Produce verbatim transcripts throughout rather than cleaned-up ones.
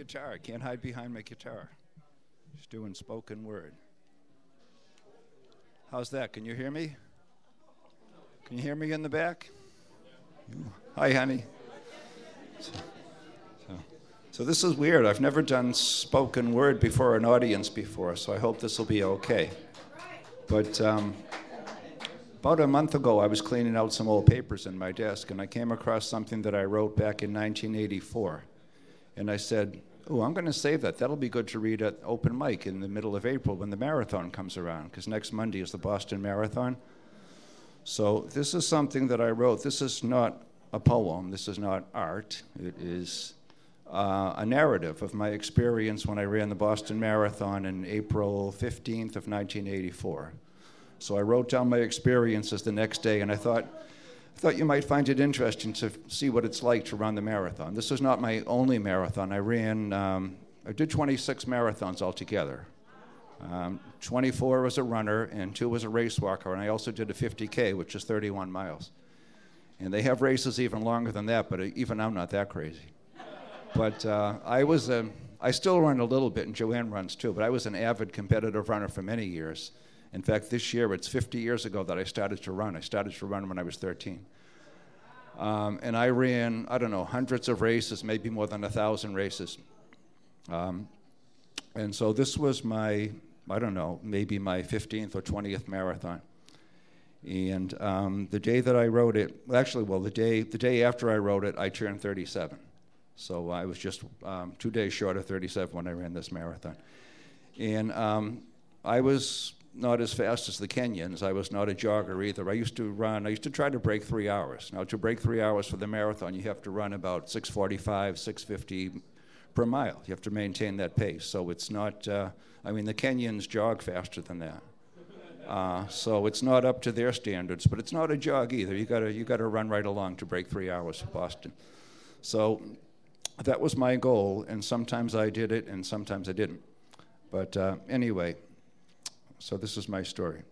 guitar. I can't hide behind my guitar. Just doing spoken word. How's that? Can you hear me? Can you hear me in the back? Hi, honey. So, so, so this is weird. I've never done spoken word before an audience before, so I hope this will be okay. But um, about a month ago, I was cleaning out some old papers in my desk, and I came across something that I wrote back in nineteen eighty-four. And I said, oh, I'm going to save that. That'll be good to read at open mic in the middle of April when the marathon comes around, because next Monday is the Boston Marathon. So this is something that I wrote. This is not a poem. This is not art. It is uh, a narrative of my experience when I ran the Boston Marathon in April fifteenth of nineteen eighty-four. So I wrote down my experiences the next day, and I thought, I thought you might find it interesting to see what it's like to run the marathon. This was not my only marathon. I ran, um, I did twenty-six marathons altogether. Um, twenty-four as a runner and two as a race walker, and I also did a fifty K, which is thirty-one miles. And they have races even longer than that, but even I'm not that crazy. But uh, I was, a, I still run a little bit, and Joanne runs too, but I was an avid competitive runner for many years. In fact, this year, it's fifty years ago that I started to run. I started to run when I was thirteen. Um, and I ran, I don't know, hundreds of races, maybe more than a thousand races. Um, and so this was my, I don't know, maybe my fifteenth or twentieth marathon. And um, the day that I wrote it, well, actually, well, the day the day after I wrote it, I turned thirty-seven. So I was just um, two days short of thirty-seven when I ran this marathon. And um, I was not as fast as the Kenyans. I was not a jogger either. I used to run, I used to try to break three hours. Now, to break three hours for the marathon, you have to run about six forty-five, six fifty per mile. You have to maintain that pace. So it's not, uh, I mean, the Kenyans jog faster than that. Uh, so it's not up to their standards, but it's not a jog either. You gotta, you gotta run right along to break three hours for Boston. So that was my goal, and sometimes I did it, and sometimes I didn't. But uh, anyway, so this is my story.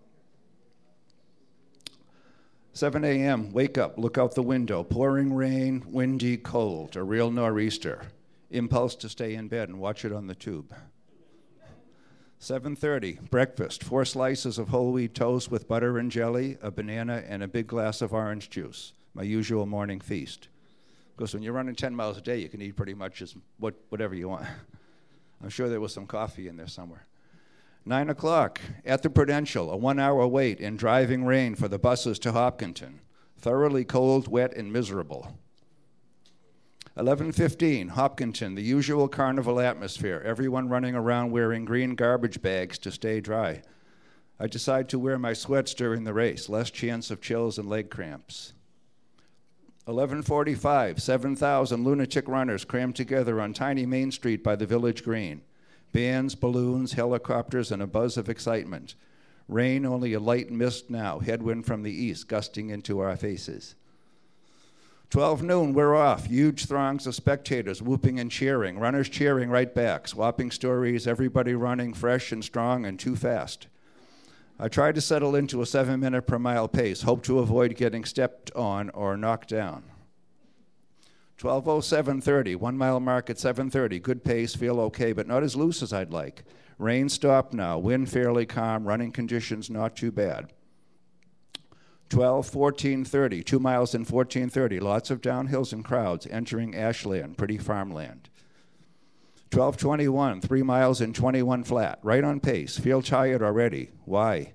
seven a.m., wake up, look out the window, pouring rain, windy, cold, a real nor'easter. Impulse to stay in bed and watch it on the tube. seven thirty, breakfast, four slices of whole wheat toast with butter and jelly, a banana, and a big glass of orange juice, my usual morning feast. Because when you're running ten miles a day, you can eat pretty much as what, whatever you want. I'm sure there was some coffee in there somewhere. Nine o'clock, at the Prudential, a one-hour wait in driving rain for the buses to Hopkinton. Thoroughly cold, wet, and miserable. eleven fifteen, Hopkinton, the usual carnival atmosphere. Everyone running around wearing green garbage bags to stay dry. I decide to wear my sweats during the race, less chance of chills and leg cramps. eleven forty-five, seven thousand lunatic runners crammed together on tiny Main Street by the Village Green. Bands, balloons, helicopters, and a buzz of excitement. Rain, only a light mist now, headwind from the east gusting into our faces. twelve noon, we're off. Huge throngs of spectators whooping and cheering, runners cheering right back, swapping stories, everybody running fresh and strong and too fast. I tried to settle into a seven minute per mile pace, hope to avoid getting stepped on or knocked down. twelve oh seven thirty, one mile mark at seven thirty, good pace, feel okay, but not as loose as I'd like. Rain stopped now, wind fairly calm, running conditions not too bad. twelve fourteen thirty, two miles in fourteen thirty, lots of downhills and crowds entering Ashland, pretty farmland. twelve twenty-one, three miles in twenty-one flat, right on pace, feel tired already. Why?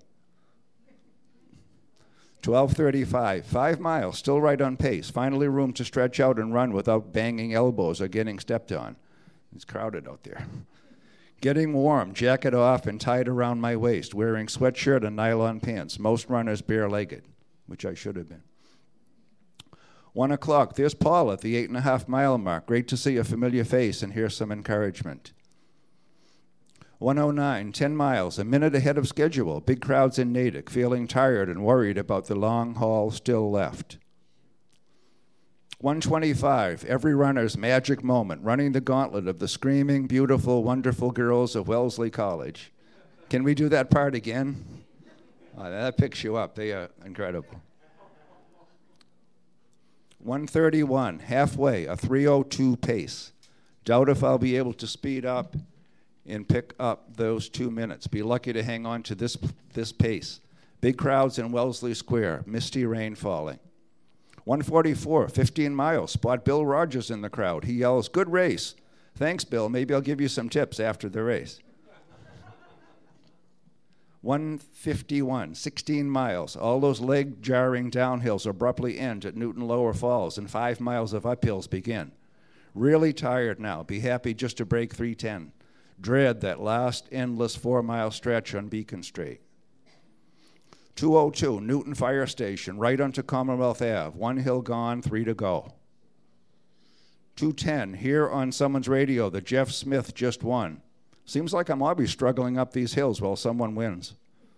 twelve thirty-five, five miles, still right on pace. Finally room to stretch out and run without banging elbows or getting stepped on. It's crowded out there. Getting warm, jacket off and tied around my waist, wearing sweatshirt and nylon pants, most runners bare-legged, which I should have been. One o'clock, there's Paul at the eight and a half mile mark. Great to see a familiar face and hear some encouragement. one oh nine, ten miles, a minute ahead of schedule. Big crowds in Natick, feeling tired and worried about the long haul still left. one twenty-five, every runner's magic moment, running the gauntlet of the screaming, beautiful, wonderful girls of Wellesley College. Can we do that part again? Oh, that picks you up. They are incredible. one thirty-one, halfway, a three oh two pace. Doubt if I'll be able to speed up and pick up those two minutes. Be lucky to hang on to this, this pace. Big crowds in Wellesley Square, misty rain falling. one forty-four, fifteen miles, spot Bill Rogers in the crowd. He yells, "Good race." "Thanks, Bill. Maybe I'll give you some tips after the race." one fifty-one, sixteen miles. All those leg-jarring downhills abruptly end at Newton Lower Falls, and five miles of uphills begin. Really tired now. Be happy just to break three ten. Dread that last endless four-mile stretch on Beacon Street. two oh two, Newton Fire Station, right onto Commonwealth Avenue. One hill gone, three to go. two ten, hear on someone's radio that Jeff Smith just won. Seems like I'm always struggling up these hills while someone wins.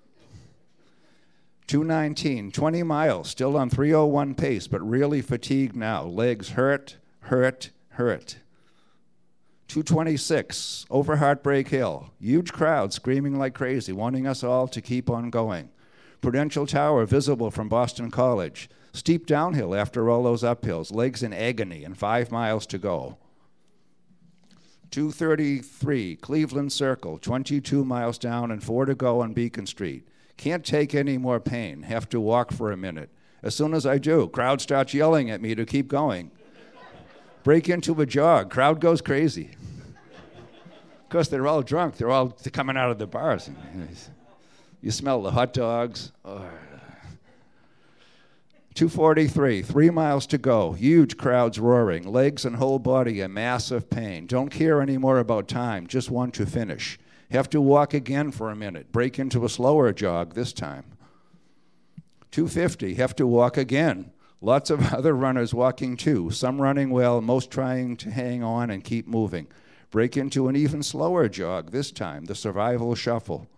two nineteen, twenty miles, still on three oh one pace, but really fatigued now. Legs hurt, hurt, hurt. two twenty-six, over Heartbreak Hill. Huge crowd screaming like crazy, wanting us all to keep on going. Prudential Tower visible from Boston College. Steep downhill after all those uphills. Legs in agony and five miles to go. two thirty-three, Cleveland Circle, twenty-two miles down and four to go on Beacon Street. Can't take any more pain. Have to walk for a minute. As soon as I do, crowd starts yelling at me to keep going. Break into a jog. Crowd goes crazy. Of course, they're all drunk. They're all coming out of the bars. You smell the hot dogs. Oh. two forty-three, three miles to go. Huge crowds roaring. Legs and whole body a mass of pain. Don't care anymore about time. Just want to finish. Have to walk again for a minute. Break into a slower jog this time. two fifty, have to walk again. Lots of other runners walking too. Some running well, most trying to hang on and keep moving. Break into an even slower jog this time. The survival shuffle.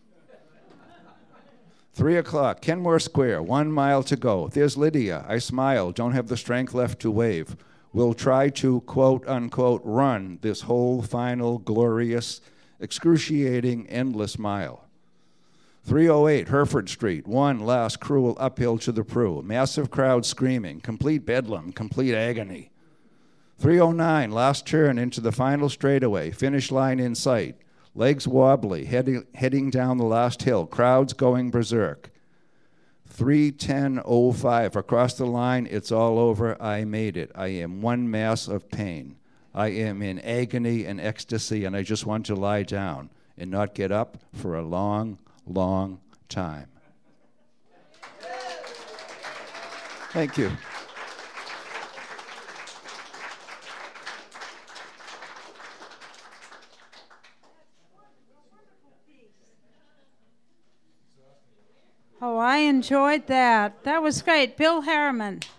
Three o'clock, Kenmore Square, one mile to go. There's Lydia. I smile, don't have the strength left to wave. We'll try to, quote, unquote, run this whole final, glorious, excruciating, endless mile. three oh eight, Hereford Street, one last cruel uphill to the Prue. Massive crowd screaming, complete bedlam, complete agony. three oh nine, last turn into the final straightaway, finish line in sight. Legs wobbly, heading, heading down the last hill, crowds going berserk. three ten oh five, across the line, it's all over, I made it. I am one mass of pain. I am in agony and ecstasy, and I just want to lie down and not get up for a long, long time. Thank you. Oh, I enjoyed that. That was great. Bill Harriman.